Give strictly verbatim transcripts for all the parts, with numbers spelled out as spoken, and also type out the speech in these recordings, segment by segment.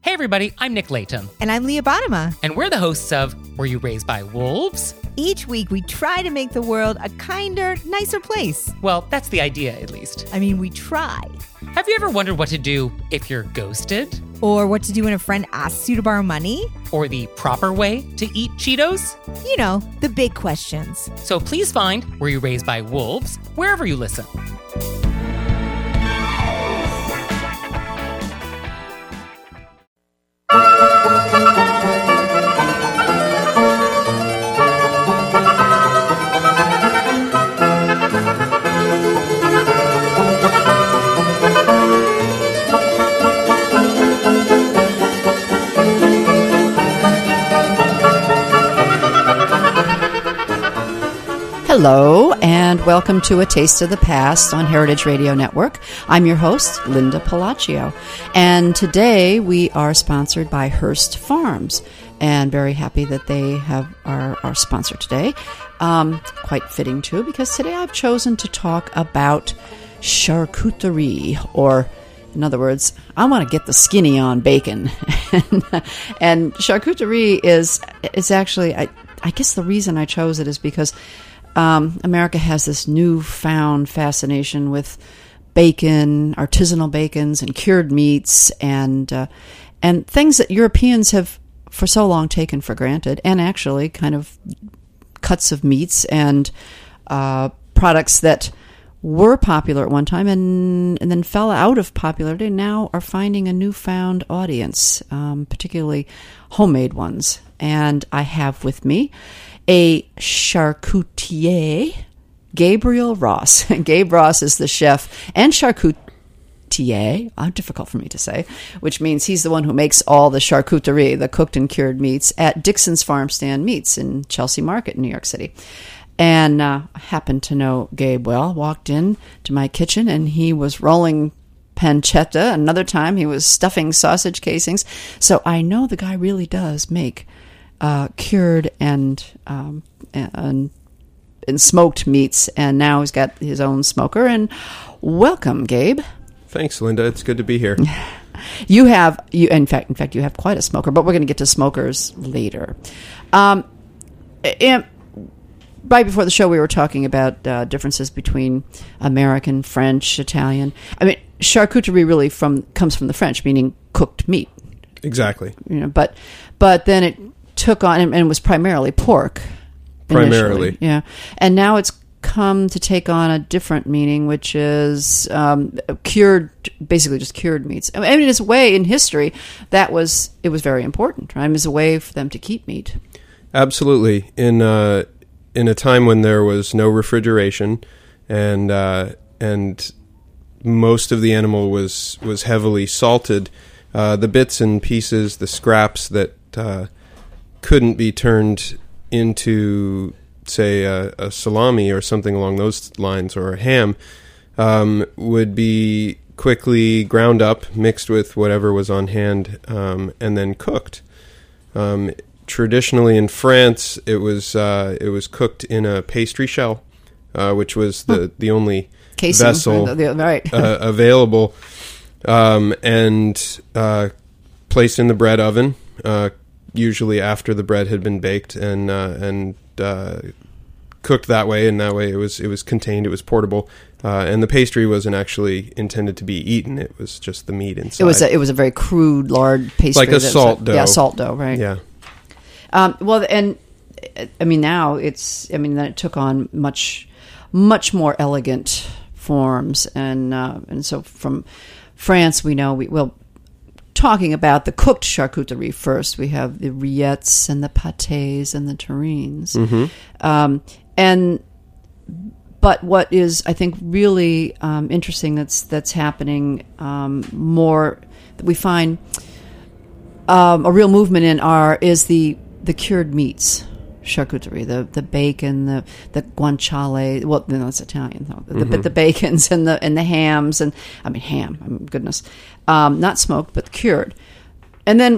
Hey everybody, I'm Nick Layton. And I'm Leah Bottima. And we're the hosts of Were You Raised by Wolves? Each week we try to make the world a kinder, nicer place. Well, that's the idea, at least. I mean, we try. Have you ever wondered what to do if you're ghosted? Or what to do when a friend asks you to borrow money? Or the proper way to eat Cheetos? You know, the big questions. So please find Were You Raised by Wolves wherever you listen. Hello, and welcome to A Taste of the Past on Heritage Radio Network. I'm your host, Linda Palacio, and today we are sponsored by Hearst Farms, and very happy that they have our, our sponsor today. Um, quite fitting, too, because today I've chosen to talk about charcuterie, or in other words, I want to get the skinny on bacon. and, and charcuterie is, is actually, I, I guess the reason I chose it is because Um, America has this newfound fascination with bacon, artisanal bacons, and cured meats, and uh, and things that Europeans have for so long taken for granted, and actually kind of cuts of meats and uh, products that were popular at one time and, and then fell out of popularity, now are finding a newfound audience, um, particularly homemade ones. And I have with me a charcutier, Gabriel Ross. Gabe Ross is the chef and charcutier, uh, difficult for me to say, which means he's the one who makes all the charcuterie, the cooked and cured meats, at Dixon's Farm Stand Meats in Chelsea Market in New York City. And uh, I happened to know Gabe well, walked in to my kitchen, and he was rolling pancetta. Another time he was stuffing sausage casings. So I know the guy really does make Uh, cured and, um, and and smoked meats, and now he's got his own smoker. And welcome, Gabe. Thanks, Linda. It's good to be here. You have you in fact in fact you have quite a smoker, but we're going to get to smokers later. Um, and right before the show, we were talking about uh, differences between American, French, Italian. I mean, charcuterie really from comes from the French, meaning cooked meat. Exactly. You know, but but then it took on, and was primarily pork. Primarily. Initially. Yeah. And now it's come to take on a different meaning, which is um, cured, basically just cured meats. I mean, it's a way in history that was, it was very important, right? It was a way for them to keep meat. Absolutely. In uh, in a time when there was no refrigeration and uh, and most of the animal was, was heavily salted, uh, the bits and pieces, the scraps that uh, couldn't be turned into, say, a, a salami or something along those lines, or a ham, um, would be quickly ground up, mixed with whatever was on hand, um, and then cooked. Um, traditionally in France, it was uh, it was cooked in a pastry shell, uh, which was the, the only Casing, vessel right. uh, available, um, and uh, placed in the bread oven, uh, usually after the bread had been baked and uh, and uh, cooked that way. And that way, it was it was contained, it was portable, uh, and the pastry wasn't actually intended to be eaten. It was just the meat inside. It was a, it was a very crude, lard pastry, like a salt like, dough. Yeah, salt dough, right? Yeah. Um, well, and I mean now it's I mean then it took on much much more elegant forms, and uh, and so from France we know we well. Talking about the cooked charcuterie first, we have the rillettes and the pâtés and the terrines. Mm-hmm. Um, and but what is, I think, really um, interesting that's that's happening um, more that we find um, a real movement in are is the the cured meats charcuterie, the the bacon, the the guanciale. Well, no, it's Italian though. The, Mm-hmm. But the bacons and the and the hams and I mean ham. I mean, goodness, um, not smoked but cured. And then,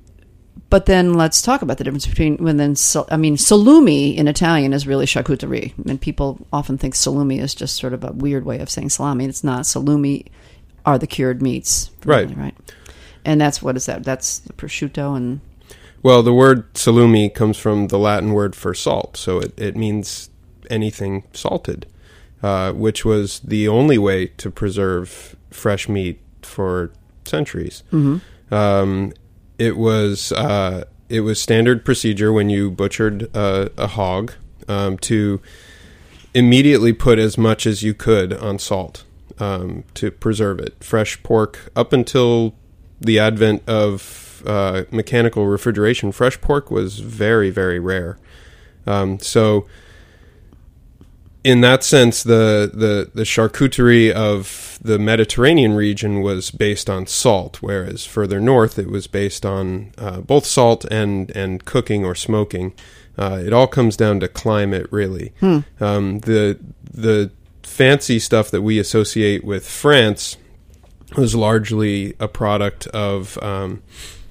but then let's talk about the difference between when then. I mean, salumi in Italian is really charcuterie, and people often think salumi is just sort of a weird way of saying salami. It's not. Salumi are the cured meats, Right. really, right. And that's, what is that? That's the prosciutto and... Well, the word salumi comes from the Latin word for salt, so it, it means anything salted, uh, which was the only way to preserve fresh meat for centuries. Mm-hmm. Um, it was uh, it was standard procedure when you butchered uh, a hog um, to immediately put as much as you could on salt um, to preserve it. Fresh pork, up until the advent of uh, mechanical refrigeration, fresh pork was very, very rare. Um, so, in that sense, the, the, the charcuterie of the Mediterranean region was based on salt, whereas further north it was based on uh, both salt and, and cooking or smoking. Uh, it all comes down to climate, really. Hmm. Um, the the fancy stuff that we associate with France was largely a product of um,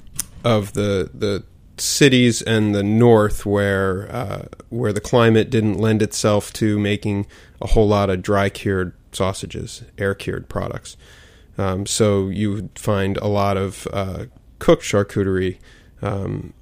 of the the cities and the north, where uh, where the climate didn't lend itself to making a whole lot of dry cured sausages, air cured products. Um, so you would find a lot of uh, cooked charcuterie. Um,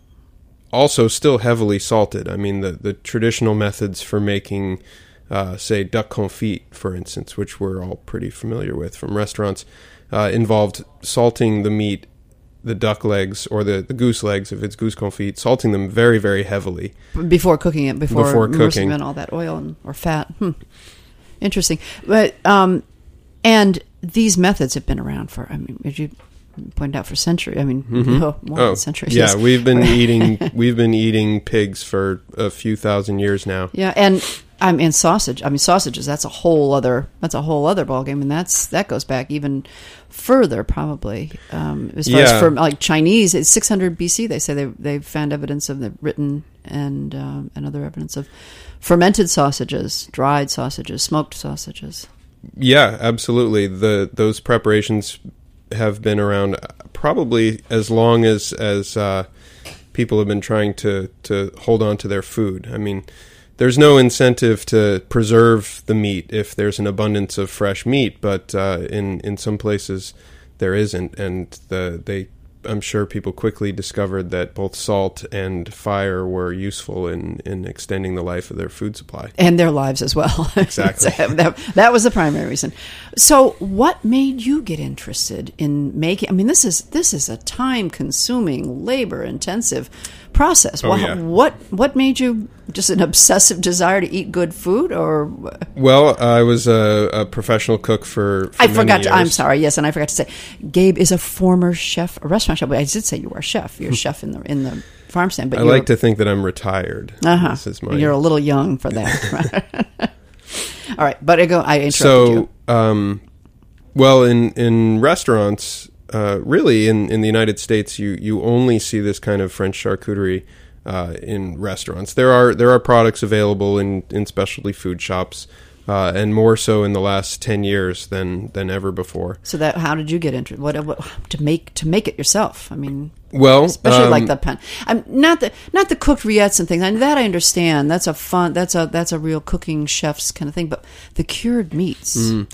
Also still heavily salted. I mean, the, the traditional methods for making, uh, say, duck confit, for instance, which we're all pretty familiar with from restaurants, uh, involved salting the meat, the duck legs, or the, the goose legs, if it's goose confit, salting them very, very heavily. Before cooking it, before, before immersing cooking. in all that oil and, or fat. Hmm. Interesting. But um, and these methods have been around for, I mean, as you pointed out, for centuries. I mean, mm-hmm. oh, more oh, than centuries. Yeah, we've been eating we've been eating pigs for a few thousand years now. Yeah, and I mean sausage. I mean sausages. That's a whole other. That's a whole other ballgame, and that's that goes back even further, probably. Um, as far yeah. as for like Chinese, it's six hundred B C. They say they they've found evidence of the written and um, and other evidence of fermented sausages, dried sausages, smoked sausages. Yeah, absolutely. The those preparations have been around probably as long as as uh, people have been trying to, to hold on to their food. I mean, there's no incentive to preserve the meat if there's an abundance of fresh meat, but uh, in in some places there isn't, and the they I'm sure people quickly discovered that both salt and fire were useful in, in extending the life of their food supply. And their lives as well. Exactly. So that, that was the primary reason. So what made you get interested in making, I mean, this is this is a time-consuming, labor-intensive process. Oh, what, yeah. what what made you just an obsessive desire to eat good food, or? Well, I was a, a professional cook for, for I many forgot. To, years. I'm sorry. Yes, and I forgot to say, Gabe is a former chef, a restaurant chef. But I did say you were a chef. You're a chef in the in the farm stand. But I like to think that I'm retired. Uh-huh. This is my, You're a little young for that. All right, but I go. I interrupted so, you. um, well, in in restaurants, uh, really in, in the United States, you you only see this kind of French charcuterie uh, in restaurants. There are there are products available in, in specialty food shops, uh, and more so in the last ten years than, than ever before. So that, how did you get into what, what to make to make it yourself? I mean, well, especially um, like the pen. I'm not the not the cooked rillettes and things. I mean, that I understand. That's a fun. That's a that's a real cooking chef's kind of thing. But the cured meats. Mm.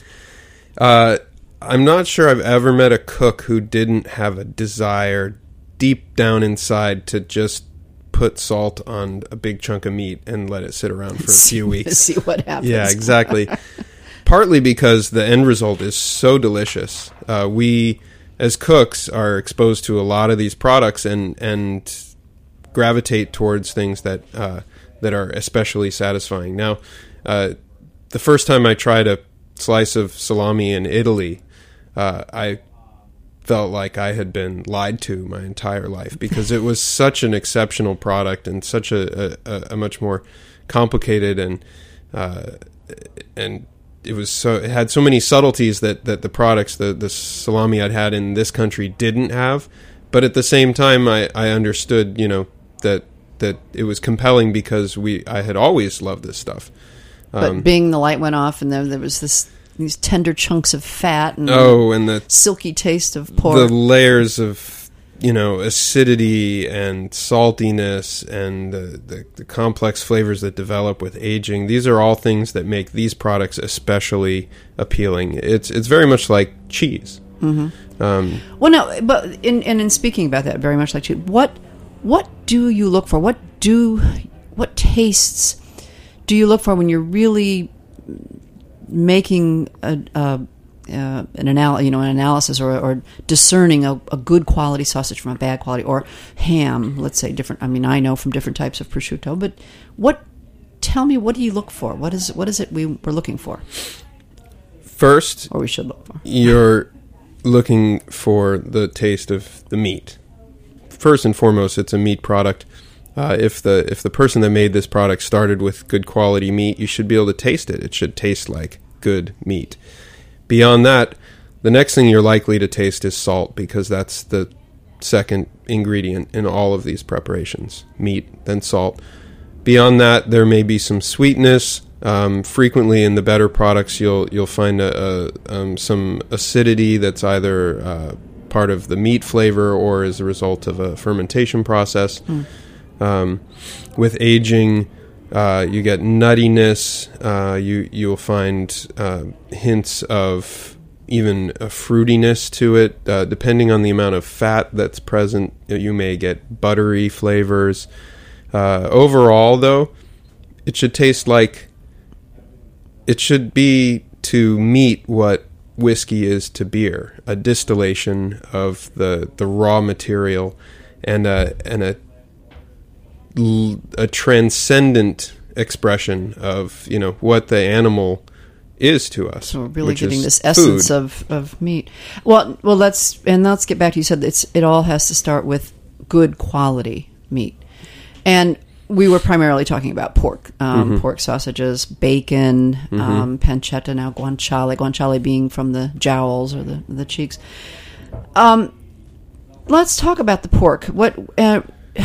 Uh, I'm not sure I've ever met a cook who didn't have a desire deep down inside to just put salt on a big chunk of meat and let it sit around for a few weeks. See what happens. Yeah, exactly. Partly because the end result is so delicious. Uh, we, as cooks, are exposed to a lot of these products and and gravitate towards things that uh, that are especially satisfying. Now, uh, the first time I tried a slice of salami in Italy, uh, I felt like I had been lied to my entire life because it was such an exceptional product and such a, a, a much more complicated and uh, and it was so it had so many subtleties that, that the products the, the salami I'd had in this country didn't have. But at the same time, I, I understood, you know, that that it was compelling because we I had always loved this stuff. But Um, being the light went off, and then there was this these tender chunks of fat and oh, and the silky taste of pork. the layers of, you know, acidity and saltiness and the, the, the complex flavors that develop with aging. These are all things that make these products especially appealing. It's it's very much like cheese. Mm-hmm. Um, well, no, but in and in speaking about that, very much like you, what what do you look for? What do what tastes do you look for when you're really making a, a uh, an anal- you know an analysis or, or discerning a, a good quality sausage from a bad quality, or ham? Let's say different. I mean, I know from different types of prosciutto, but what? Tell me, what do you look for? What is what is it we we're looking for? First, or we should look for. You're looking for the taste of the meat. First and foremost, it's a meat product. Uh, if the if the person that made this product started with good quality meat, you should be able to taste it. It should taste like good meat. Beyond that, the next thing you're likely to taste is salt, because that's the second ingredient in all of these preparations. Meat, then salt. Beyond that, there may be some sweetness. Um, frequently in the better products, you'll you'll find a, a, um, some acidity that's either uh, part of the meat flavor or as a result of a fermentation process. Mm. Um, with aging, uh, you get nuttiness. Uh, you you'll find uh, hints of even a fruitiness to it. Uh, depending on the amount of fat that's present, you may get buttery flavors. Uh, overall, though, it should taste like, it should be to meat what whiskey is to beer, a distillation of the the raw material, and a and a a transcendent expression of, you know, what the animal is to us. So we're really which getting is this essence food. of, of meat. Well, well, let's and let's get back to, you said it's it all has to start with good quality meat. And we were primarily talking about pork, um, mm-hmm. pork sausages, bacon, mm-hmm. um, pancetta, now guanciale, guanciale being from the jowls or the, the cheeks. Um, let's talk about the pork. What uh,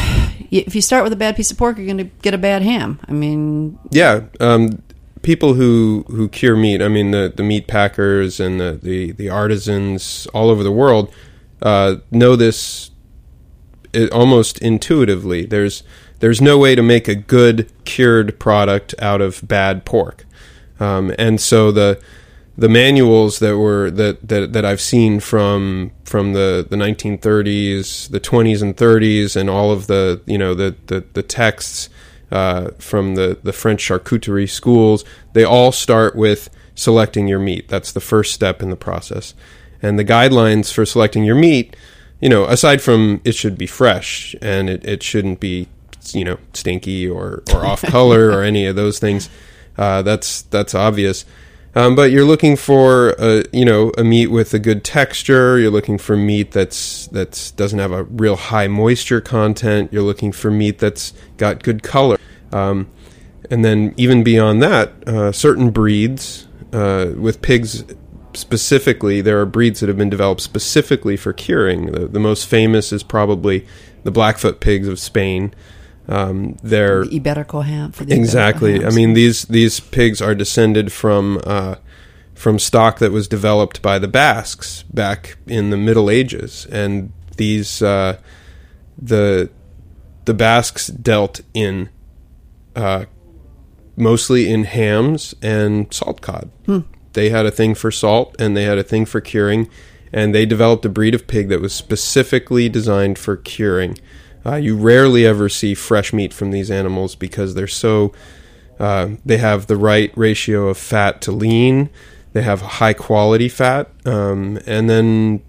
if you start with a bad piece of pork, you're going to get a bad ham. I mean... Yeah, um, people who, who cure meat, I mean, the, the meat packers and the, the, the artisans all over the world uh, know this it, almost intuitively. There's... There's no way to make a good cured product out of bad pork, um, and so the the manuals that were that, that, that I've seen from from the, the nineteen thirties, the twenties and thirties, and all of the you know the the, the texts uh, from the, the French charcuterie schools, they all start with selecting your meat. That's the first step in the process, and the guidelines for selecting your meat, you know, aside from it should be fresh and it, it shouldn't be, you know, stinky or, or off color or any of those things. Uh, that's that's obvious. Um, but you're looking for a you know a meat with a good texture. You're looking for meat that's that's doesn't have a real high moisture content. You're looking for meat that's got good color. Um, and then even beyond that, uh, certain breeds uh, with pigs specifically, there are breeds that have been developed specifically for curing. The, the most famous is probably the Blackfoot pigs of Spain. Um, they're the Iberico ham for the exactly. Iberico I mean, these these pigs are descended from uh, from stock that was developed by the Basques back in the Middle Ages, and these uh, the the Basques dealt in uh, mostly in hams and salt cod. Hmm. They had a thing for salt, and they had a thing for curing, and they developed a breed of pig that was specifically designed for curing. Uh, you rarely ever see fresh meat from these animals because they're so, uh, they have the right ratio of fat to lean, they have high quality fat, um, and then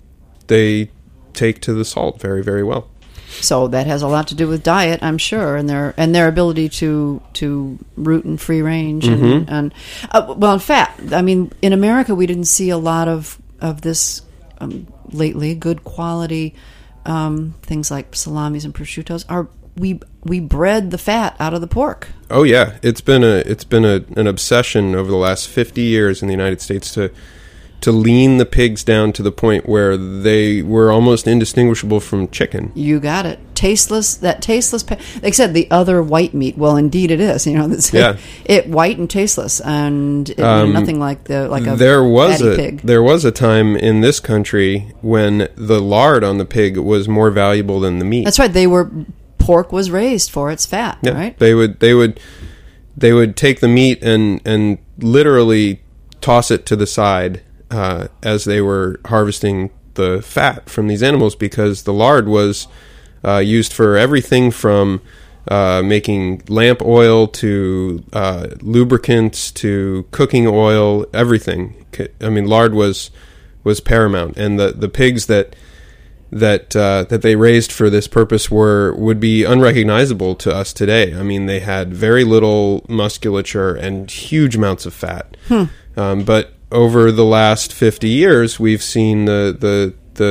they take to the salt very, very well. So that has a lot to do with diet, I'm sure, and their and their ability to to root in free range and, mm-hmm. and uh, well, in fact, I mean, in America we didn't see a lot of of this um, lately. Good quality. Um, things like salamis and prosciuttos are we we bred the fat out of the pork. Oh yeah, it's been a it's been a, an obsession over the last fifty years in the United States to to lean the pigs down to the point where they were almost indistinguishable from chicken. You got it. Tasteless, that tasteless, like I said, the other white meat. Well, indeed it is. You know, it's, yeah. it white and tasteless, and it, um, nothing like the like a there was fatty a pig. There was a time in this country when the lard on the pig was more valuable than the meat. That's right. They were pork was raised for its fat. Yeah, right. They would they would they would take the meat and and literally toss it to the side uh, as they were harvesting the fat from these animals, because the lard was uh, used for everything from uh, making lamp oil to uh, lubricants to cooking oil, everything. I mean, lard was was paramount, and the, the pigs that that uh, that they raised for this purpose were would be unrecognizable to us today. I mean, they had very little musculature and huge amounts of fat. Hmm. Um, but over the last fifty years, we've seen the the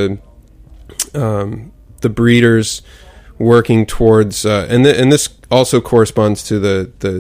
the um, the breeders working towards, uh, and th- and this also corresponds to the the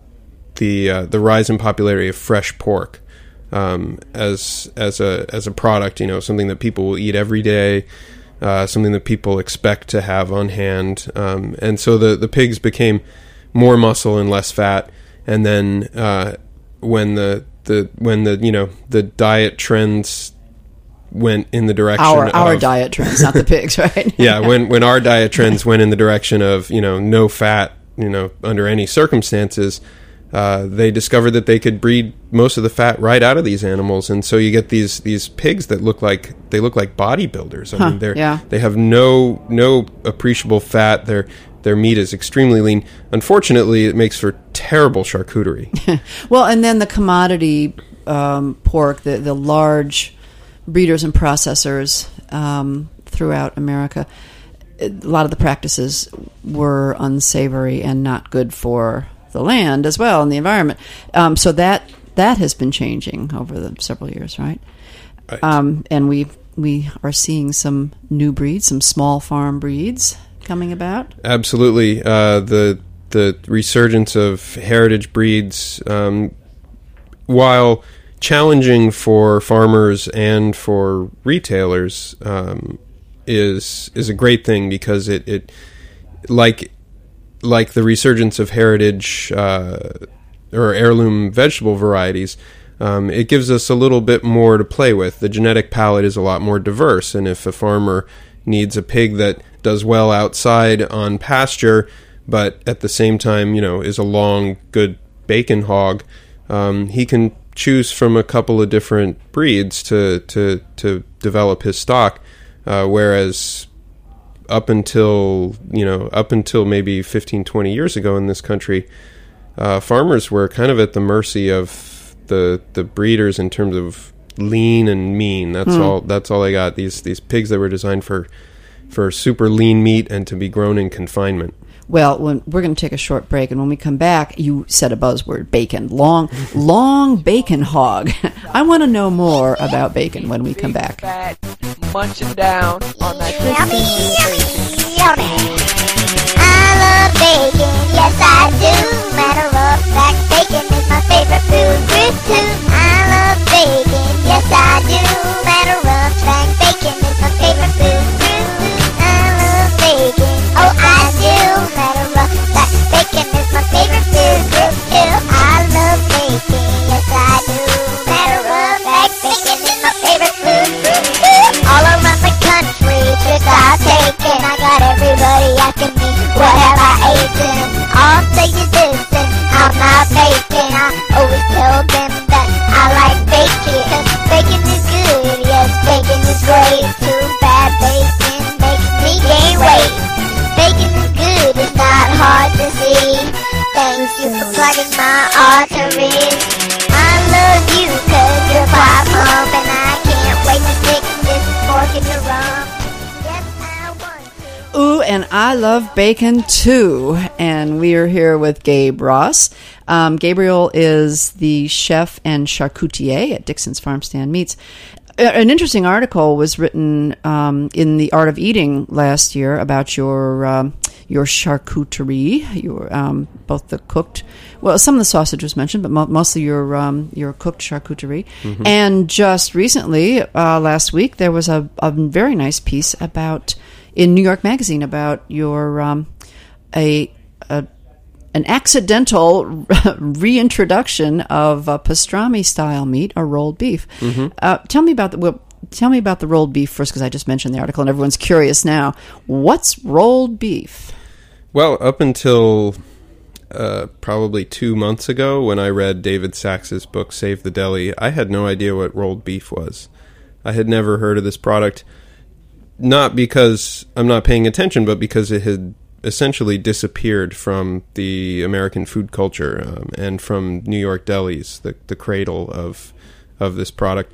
the uh, the rise in popularity of fresh pork. Um, as as a as a product, you know, something that people will eat every day, uh, something that people expect to have on hand, um, and so the, the pigs became more muscle and less fat. And then uh, when the, the when the you know the diet trends went in the direction our of our diet trends, not the pigs, right? yeah, when when our diet trends went in the direction of you know no fat, you know under any circumstances. Uh, they discovered that they could breed most of the fat right out of these animals, and so you get these these pigs that look like they look like bodybuilders. I huh, mean, they're yeah. they have no no appreciable fat. Their their meat is extremely lean. Unfortunately, it makes for terrible charcuterie. Well, and then the commodity um, pork, the the large breeders and processors um, throughout America. A lot of the practices were unsavory and not good for the land as well and the environment. Um, so that that has been changing over the several years, right? Right. Um, and we we are seeing some new breeds, some small farm breeds coming about. Absolutely, uh, the the resurgence of heritage breeds, um, while challenging for farmers and for retailers, um, is is a great thing because it, it like. Like the resurgence of heritage uh, or heirloom vegetable varieties, um, it gives us a little bit more to play with. The genetic palette is a lot more diverse, and if a farmer needs a pig that does well outside on pasture, but at the same time, you know, is a long, good bacon hog, um, he can choose from a couple of different breeds to to, to develop his stock, uh, whereas up until, you know, up until maybe fifteen, twenty years ago in this country, uh, farmers were kind of at the mercy of the the breeders in terms of lean and mean. That's mm. all. That's all they got. These these pigs that were designed for for super lean meat and to be grown in confinement. Well, when, we're going to take a short break, and when we come back, you said a buzzword, bacon. Long, long bacon hog. I want to know more about bacon when we come back. Fat, munching down on that Yummy, yummy, yummy. I love bacon, yes I do. Matter of fact, bacon is my favorite food group too. I love bacon, yes I do. Matter of fact, bacon is my favorite food group. I love bacon, oh I do. Matter of fact, bacon is my favorite food group too. I love bacon, yes I do. Matter of fact, bacon is my favorite food group too. All around the country, trips I've taken, I got everybody asking me, what have I eaten? I'll say you this, and I'm not bacon. I always tell them that I like bacon, 'cause bacon is good, yes, bacon is great. Too bad bacon makes me gain weight. Bacon is good, it's not hard to see. Thank you for plugging my arteries. I love you, 'cause you're pop mom, and I can't wait to stick this fork in your rum. Yes, I want to. Ooh, and I love bacon too. And we are here with Gabe Ross. Um, Gabriel is the chef and charcutier at Dixon's Farm Stand Meats. An interesting article was written um, in The Art of Eating last year about your um, your charcuterie, your um, both the cooked, well, some of the sausage was mentioned, but mo- mostly your um, your cooked charcuterie. Mm-hmm. And just recently, uh, last week, there was a, a very nice piece about in New York Magazine about your um, a, a an accidental reintroduction of uh, pastrami-style meat, or rolled beef. Mm-hmm. Uh, tell me about the well, tell me about the rolled beef first, because I just mentioned the article, and everyone's curious now. What's rolled beef? Well, up until uh, probably two months ago when I read David Sachs's book, Save the Deli. I had no idea what rolled beef was. I had never heard of this product, not because I'm not paying attention, but because it had essentially disappeared from the American food culture um, and from New York delis, the, the cradle of of this product.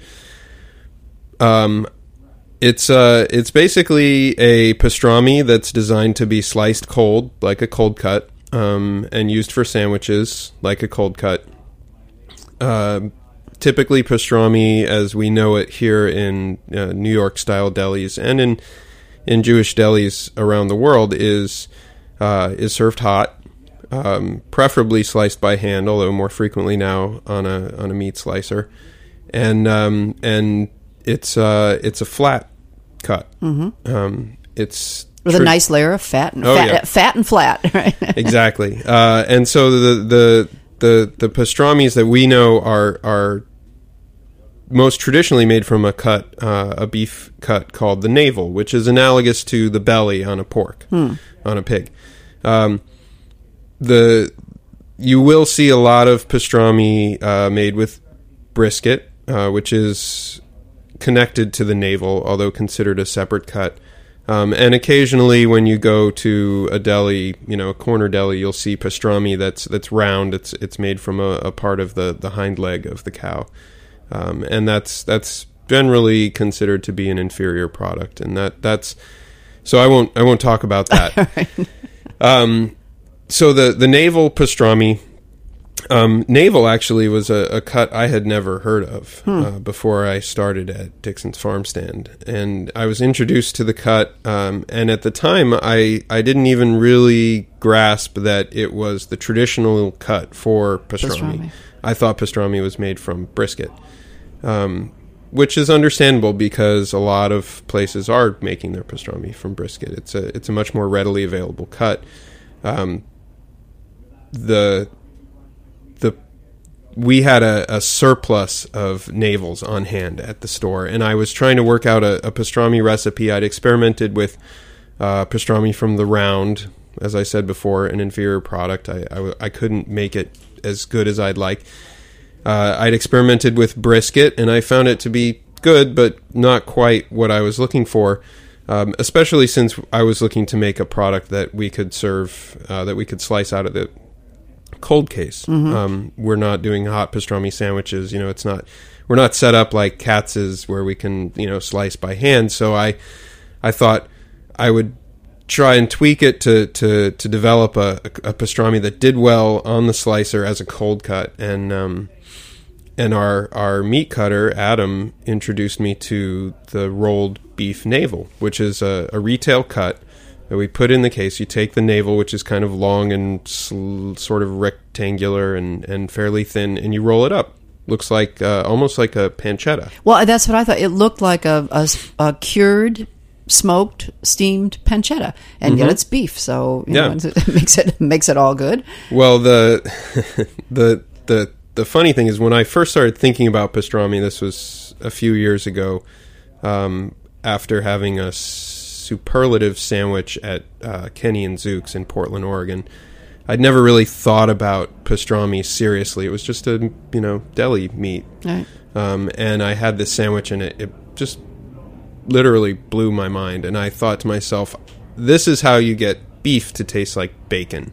Um, it's uh, it's basically a pastrami that's designed to be sliced cold, like a cold cut, um, and used for sandwiches, like a cold cut. Uh, typically, pastrami, as we know it here in uh, New York-style delis and in in Jewish delis around the world, is uh, is served hot, um, preferably sliced by hand, although more frequently now on a on a meat slicer, and um, and it's uh, it's a flat cut. Mm-hmm. Um, it's with tr- a nice layer of fat and oh, fat, yeah. fat and flat, right? Exactly, uh, and so the the the the pastramis that we know are are most traditionally made from a cut, uh, a beef cut called the navel, which is analogous to the belly on a pork, hmm. on a pig. Um, the you will see a lot of pastrami uh, made with brisket, uh, which is connected to the navel, although considered a separate cut. Um, and occasionally, when you go to a deli, you know, a corner deli, you'll see pastrami that's that's round. It's it's made from a, a part of the, the hind leg of the cow. Um, and that's that's generally considered to be an inferior product, and that that's so I won't I won't talk about that. um, so the the navel pastrami, um, navel actually was a, a cut I had never heard of hmm. uh, before I started at Dixon's Farm Stand, and I was introduced to the cut, um, and at the time I I didn't even really grasp that it was the traditional cut for pastrami. pastrami. I thought pastrami was made from brisket. Um, which is understandable because a lot of places are making their pastrami from brisket. It's a it's a much more readily available cut. Um, the the we had a, a surplus of navels on hand at the store, and I was trying to work out a, a pastrami recipe. I'd experimented with uh, pastrami from the round, as I said before, an inferior product. I, I, I couldn't make it as good as I'd like. Uh, I'd experimented with brisket, and I found it to be good, but not quite what I was looking for, um, especially since I was looking to make a product that we could serve, uh, that we could slice out of the cold case. Mm-hmm. Um, we're not doing hot pastrami sandwiches. You know, it's not, we're not set up like Katz's where we can, you know, slice by hand. So I, I thought I would try and tweak it to, to, to develop a, a pastrami that did well on the slicer as a cold cut. And, um, And our, our meat cutter, Adam, introduced me to the rolled beef navel, which is a, a retail cut that we put in the case. You take the navel, which is kind of long and sl- sort of rectangular and, and fairly thin, and you roll it up. Looks like uh, almost like a pancetta. Well, that's what I thought. It looked like a, a, a cured, smoked, steamed pancetta, and mm-hmm. yet it's beef, so you yeah. know, it makes it makes it all good. Well, the the the The funny thing is, when I first started thinking about pastrami, this was a few years ago, um, after having a superlative sandwich at uh, Kenny and Zook's in Portland, Oregon. I'd never really thought about pastrami seriously. It was just a, you know, deli meat. Right. Um, and I had this sandwich, and it, it just literally blew my mind. And I thought to myself, this is how you get beef to taste like bacon.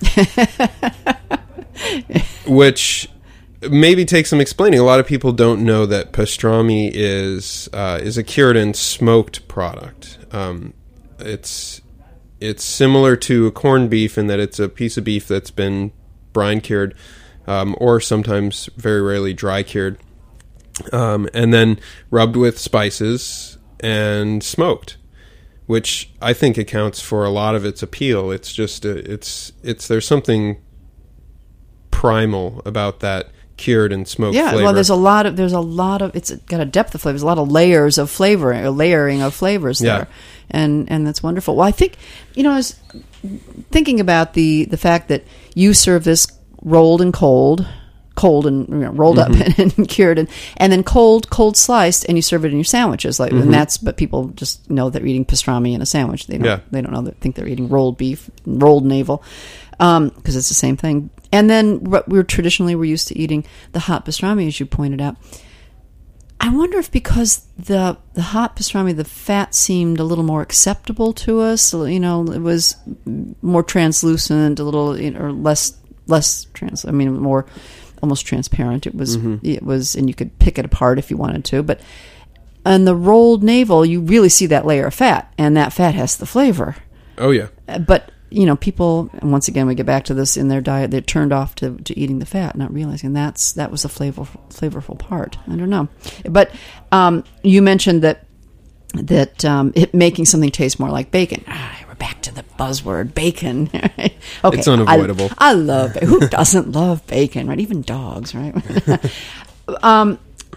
Which maybe take some explaining. A lot of people don't know that pastrami is uh, is a cured and smoked product. Um, it's it's similar to a corned beef in that it's a piece of beef that's been brine cured, um, or sometimes very rarely dry cured, um, and then rubbed with spices and smoked, which I think accounts for a lot of its appeal. It's just a, it's it's there's something primal about that cured and smoked yeah, flavor. well, there's a lot of there's a lot of it's got a depth of flavors, a lot of layers of flavor, a layering of flavors there, yeah. and and that's wonderful. Well, I think you know, I was thinking about the the fact that you serve this rolled and cold, cold and you know, rolled mm-hmm. up and, and cured, and, and then cold, cold sliced, and you serve it in your sandwiches. Like, mm-hmm. and that's, but people just know they're eating pastrami in a sandwich. They don't, yeah. they don't know that think they're eating rolled beef, rolled navel, because um, it's the same thing. And then what we're traditionally we're used to eating the hot pastrami, as you pointed out. I wonder if because the the hot pastrami, the fat seemed a little more acceptable to us. You know, it was more translucent, a little, you know, or less less trans. I mean, more almost transparent. It was mm-hmm. it was, and you could pick it apart if you wanted to. But on the rolled navel, you really see that layer of fat, and that fat has the flavor. Oh yeah. But you know, people, and once again, we get back to this in their diet, they're turned off to, to eating the fat, not realizing that's that was the flavorful, flavorful part. I don't know. But um, you mentioned that that um, it making something taste more like bacon. Ah, we're back to the buzzword, bacon. Okay, it's unavoidable. I, I love bacon. Who doesn't love bacon, right? Even dogs, right? um,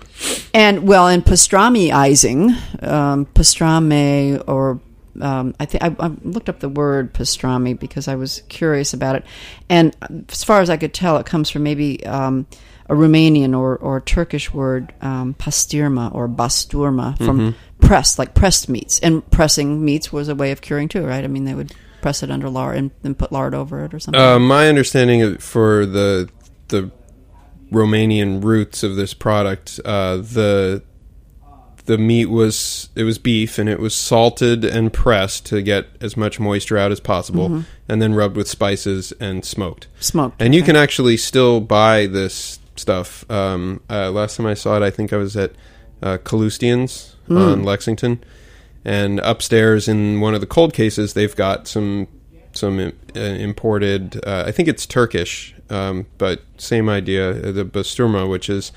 and, well, in pastramiizing, um, pastrame or Um, I think I, I looked up the word pastrami because I was curious about it, and as far as I could tell, it comes from maybe um, a Romanian or, or Turkish word, um, pastirma or basturma, from mm-hmm. pressed, like pressed meats. And pressing meats was a way of curing too, right? I mean, they would press it under lard and then put lard over it or something. Uh, my understanding for the the Romanian roots of this product, uh, the The meat was, it was beef, and it was salted and pressed to get as much moisture out as possible, mm-hmm. and then rubbed with spices and smoked. Smoked. And you okay. can actually still buy this stuff. Um, uh, last time I saw it, I think I was at uh, Calustian's mm. on Lexington, and upstairs in one of the cold cases, they've got some some uh, imported, uh, I think it's Turkish, um, but same idea, the basturma, which is...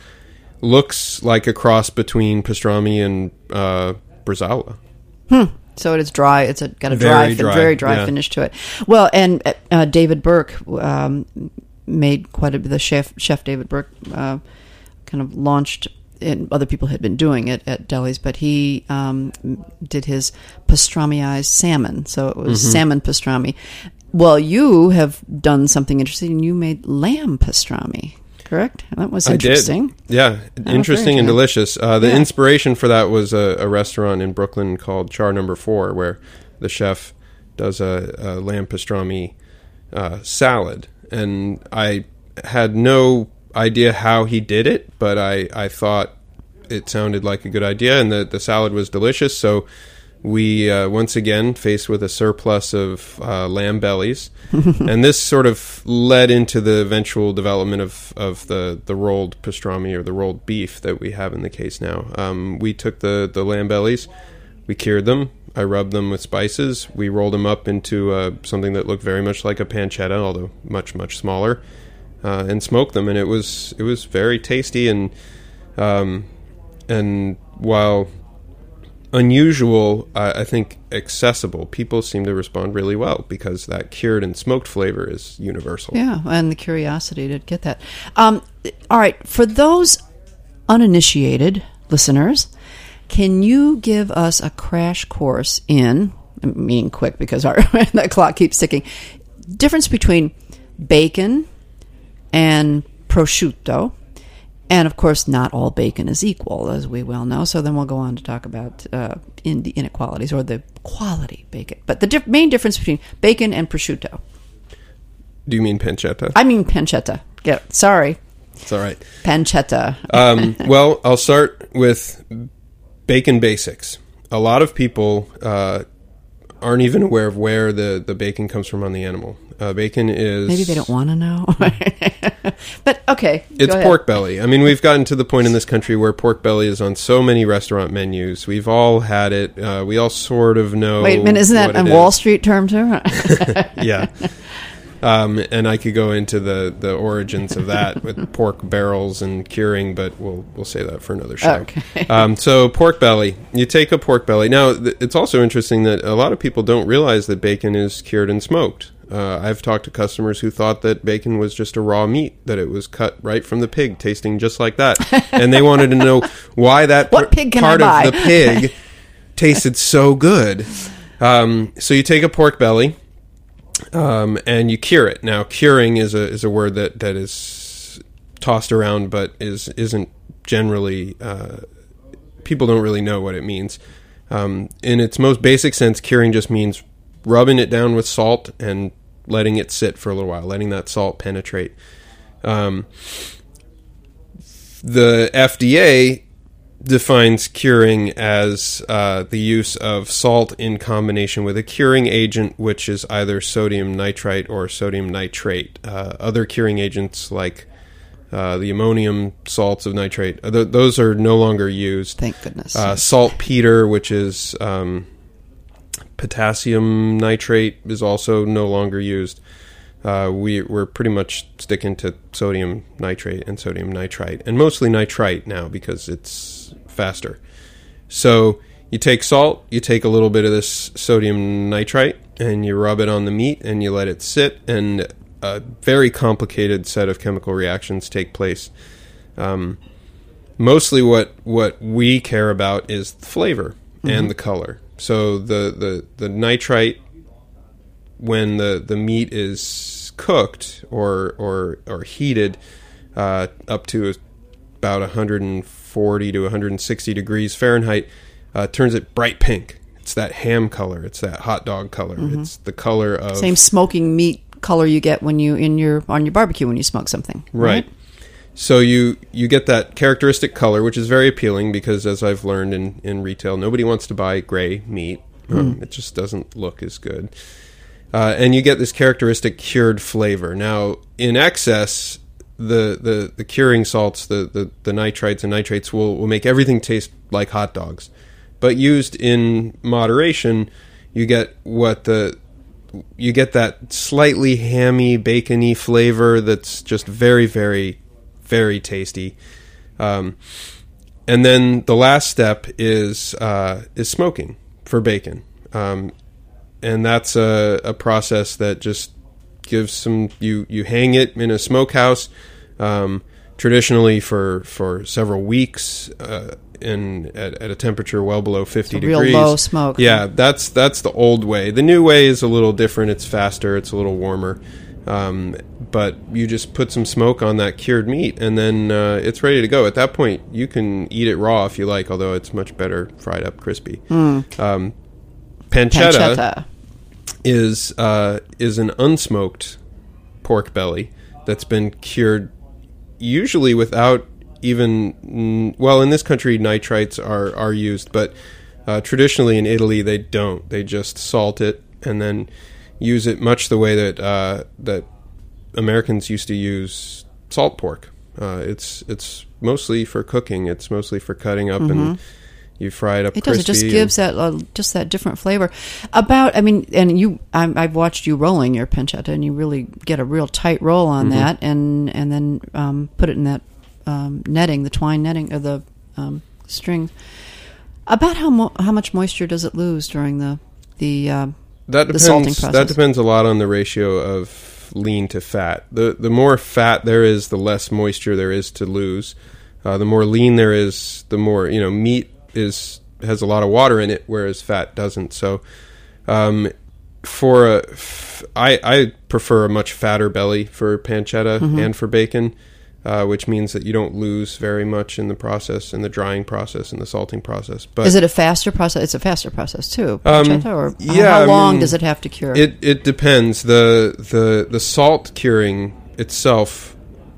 looks like a cross between pastrami and uh, bresaola. Hmm. So it is dry. It's a, got a dry, very fin- dry, very dry yeah. finish to it. Well, and uh, David Burke um, made quite a bit. The chef, Chef David Burke, uh, kind of launched. And other people had been doing it at delis, but he um, did his pastramiized salmon. So it was mm-hmm. salmon pastrami. Well, you have done something interesting. You made lamb pastrami. Correct? That was interesting. I did. Yeah, that interesting and delicious. Uh, the yeah. inspiration for that was a, a restaurant in Brooklyn called Char Number Four, where the chef does a, a lamb pastrami uh, salad. And I had no idea how he did it, but I, I thought it sounded like a good idea, and the, the salad was delicious. So we, uh, once again, faced with a surplus of uh, lamb bellies. And this sort of led into the eventual development of, of the, the rolled pastrami, or the rolled beef that we have in the case now. Um, we took the, the lamb bellies, we cured them, I rubbed them with spices, we rolled them up into uh, something that looked very much like a pancetta, although much, much smaller, uh, and smoked them. And it was it was very tasty, and um, and while... unusual, uh, I think accessible. People seem to respond really well because that cured and smoked flavor is universal. Yeah, and the curiosity to get that. Um, all right, for those uninitiated listeners, can you give us a crash course in, meaning quick because our the clock keeps ticking, difference between bacon and prosciutto? And, of course, not all bacon is equal, as we well know. So then we'll go on to talk about uh, in the inequalities, or the quality bacon. But the dif- main difference between bacon and prosciutto. Do you mean pancetta? I mean pancetta. Yeah, sorry. It's all right. Pancetta. um, well, I'll start with bacon basics. A lot of people uh, aren't even aware of where the, the bacon comes from on the animal. Uh, bacon is... Maybe they don't want to know. But, okay. It's pork belly. I mean, we've gotten to the point in this country where pork belly is on so many restaurant menus. We've all had it. Uh, we all sort of know... Wait a minute, isn't that a Wall Street term, too? Yeah. Um, and I could go into the, the origins of that with pork barrels and curing, but we'll we'll say that for another show. Okay. Um, so pork belly. You take a pork belly. Now, th- it's also interesting that a lot of people don't realize that bacon is cured and smoked. Uh, I've talked to customers who thought that bacon was just a raw meat, that it was cut right from the pig, tasting just like that. And they wanted to know why that what pig can part I buy? of the pig tasted so good. Um, so you take a pork belly, um, and you cure it. Now, curing is a is a word that, that is tossed around, but is isn't generally uh, people don't really know what it means. Um, in its most basic sense, curing just means rubbing it down with salt and letting it sit for a little while, letting that salt penetrate. Um, the F D A defines curing as uh, the use of salt in combination with a curing agent, which is either sodium nitrite or sodium nitrate. Uh, other curing agents like uh, the ammonium salts of nitrate, th- those are no longer used. Thank goodness. Uh, saltpeter, which is um, potassium nitrate, is also no longer used. Uh, we, we're pretty much sticking to sodium nitrate and sodium nitrite, and mostly nitrite now because it's faster. So you take salt, you take a little bit of this sodium nitrite, and you rub it on the meat, and you let it sit, and a very complicated set of chemical reactions take place. Um, mostly what what we care about is the flavor mm-hmm. and the color. So the, the, the nitrite, when the, the meat is cooked or or or heated uh, up to about one hundred forty to one hundred sixty degrees Fahrenheit, uh, turns it bright pink. It's that ham color. It's that hot dog color. Mm-hmm. It's the color of same smoking meat color you get when you in your on your barbecue when you smoke something. Right. right? So you you get that characteristic color, which is very appealing because, as I've learned in, in retail, nobody wants to buy gray meat. Mm. Um, it just doesn't look as good. Uh, and you get this characteristic cured flavor. Now, in excess, the, the, the curing salts, the, the, the nitrites and nitrates will, will make everything taste like hot dogs. But used in moderation, you get what the you get that slightly hammy, bacony flavor that's just very, very, very tasty. Um, and then the last step is uh, is smoking for bacon. Um, And that's a, a process that just gives some... You, you hang it in a smokehouse, um, traditionally for, for several weeks, uh, in at, at a temperature well below fifty it's a degrees. Real low smoke. Yeah, that's that's the old way. The new way is a little different. It's faster. It's a little warmer. Um, but you just put some smoke on that cured meat, and then uh, it's ready to go. At that point, you can eat it raw if you like, although it's much better fried up crispy. Mm. Um, pancetta, pancetta. is uh, is an unsmoked pork belly that's been cured, usually without even... Well, in this country, nitrites are, are used, but uh, traditionally in Italy, they don't. They just salt it and then use it much the way that uh, that Americans used to use salt pork. Uh, it's it's mostly for cooking. It's mostly for cutting up mm-hmm. and... You fry it up. It does. It just gives that uh, just that different flavor. About, I mean, and you, I'm, I've watched you rolling your pancetta, and you really get a real tight roll on mm-hmm. that, and and then um, put it in that um, netting, the twine netting or the um, string. About how mo- how much moisture does it lose during the the uh, that the depends, salting process? That depends a lot on the ratio of lean to fat. The the more fat there is, the less moisture there is to lose. Uh, the more lean there is, the more, you know, meat is has a lot of water in it, whereas fat doesn't. So, um, for a, f- I I prefer a much fatter belly for pancetta mm-hmm. and for bacon, uh, which means that you don't lose very much in the process, in the drying process, in the salting process. But is it a faster process? It's a faster process too, um, pancetta, or yeah, how long I mean, does it have to cure? It it depends. The the the salt curing itself,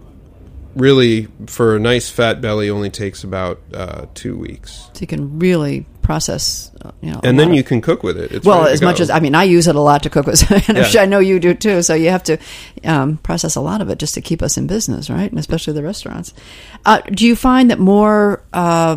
really, for a nice fat belly, only takes about uh, two weeks. So you can really process, uh, you know. And then of, you can cook with it. It's well, as much go. as, I mean, I use it a lot to cook with, and yeah. I'm sure I know you do too. So you have to um, process a lot of it just to keep us in business, right? And especially the restaurants. Uh, do you find that more uh,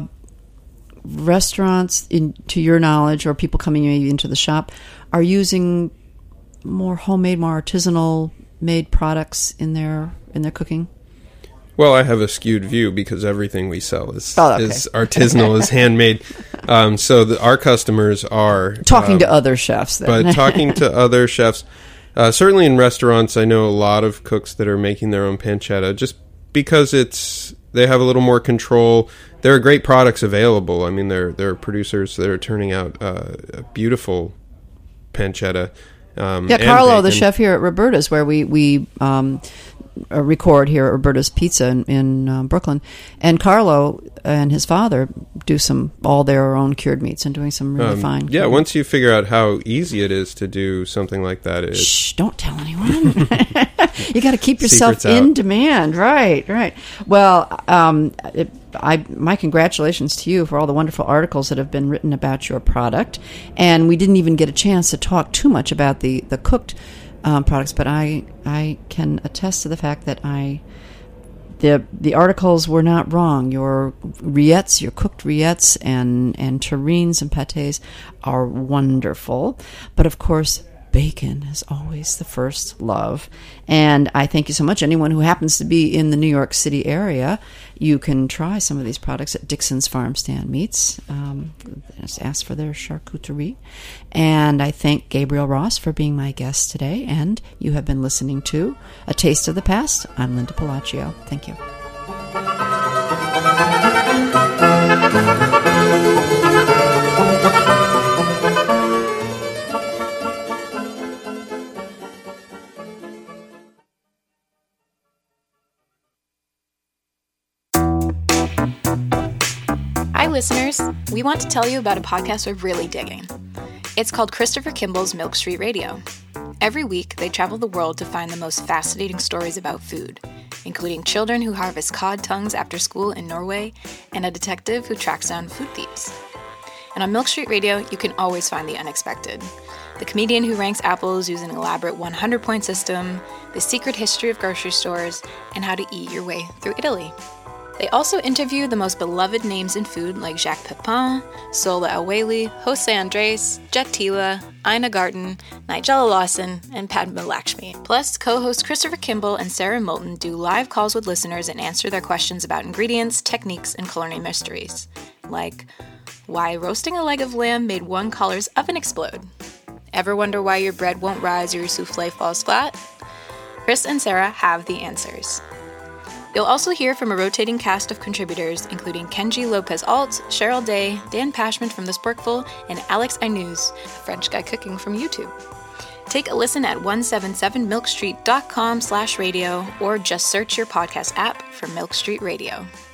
restaurants, in, to your knowledge, or people coming maybe into the shop, are using more homemade, more artisanal made products in their in their cooking? Well, I have a skewed view because everything we sell is oh, okay. is artisanal, is handmade. Um, so the, our customers are talking um, to other chefs, then. but talking to other chefs. Uh, certainly in restaurants, I know a lot of cooks that are making their own pancetta, just because it's they have a little more control. There are great products available. I mean, there there are producers that are turning out uh, a beautiful pancetta. Um, yeah, Carlo, the chef here at Roberta's, where we we. Um, uh, record here at Roberta's Pizza in, in uh, Brooklyn. And Carlo and his father do some all their own cured meats and doing some really Um, fine. yeah, cured once you figure out how easy it is to do something like that, it, Shh, don't tell anyone. You got to keep yourself Secrets in out. demand. Right, right. Well, um, it, I, my congratulations to you for all the wonderful articles that have been written about your product. And we didn't even get a chance to talk too much about the, the cooked um, products, but I I can attest to the fact that I the the articles were not wrong. Your rillettes, your cooked rillettes and, and terrines and pâtés are wonderful. But of course, bacon is always the first love. And I thank you so much. Anyone who happens to be in the New York City area, you can try some of these products at Dixon's Farm Stand Meats. Um, just ask for their charcuterie. And I thank Gabriel Ross for being my guest today. And you have been listening to A Taste of the Past. I'm Linda Palacio. Thank you. Hi, listeners. We want to tell you about a podcast we're really digging. It's called Christopher Kimball's Milk Street Radio. Every week, they travel the world to find the most fascinating stories about food, including children who harvest cod tongues after school in Norway and a detective who tracks down food thieves. And on Milk Street Radio, you can always find the unexpected. The comedian who ranks apples using an elaborate one hundred point system, the secret history of grocery stores, and how to eat your way through Italy. They also interview the most beloved names in food like Jacques Pepin, Sola El-Waylly, Jose Andres, Jet Tila, Ina Garten, Nigella Lawson, and Padma Lakshmi. Plus, co-hosts Christopher Kimball and Sarah Moulton do live calls with listeners and answer their questions about ingredients, techniques, and culinary mysteries. Like, why roasting a leg of lamb made one caller's oven explode? Ever wonder why your bread won't rise or your souffle falls flat? Chris and Sarah have the answers. You'll also hear from a rotating cast of contributors, including Kenji Lopez-Alt, Cheryl Day, Dan Pashman from The Sporkful, and Alex Ainuz, a French guy cooking from YouTube. Take a listen at one seventy-seven milk street dot com slash radio or just search your podcast app for Milk Street Radio.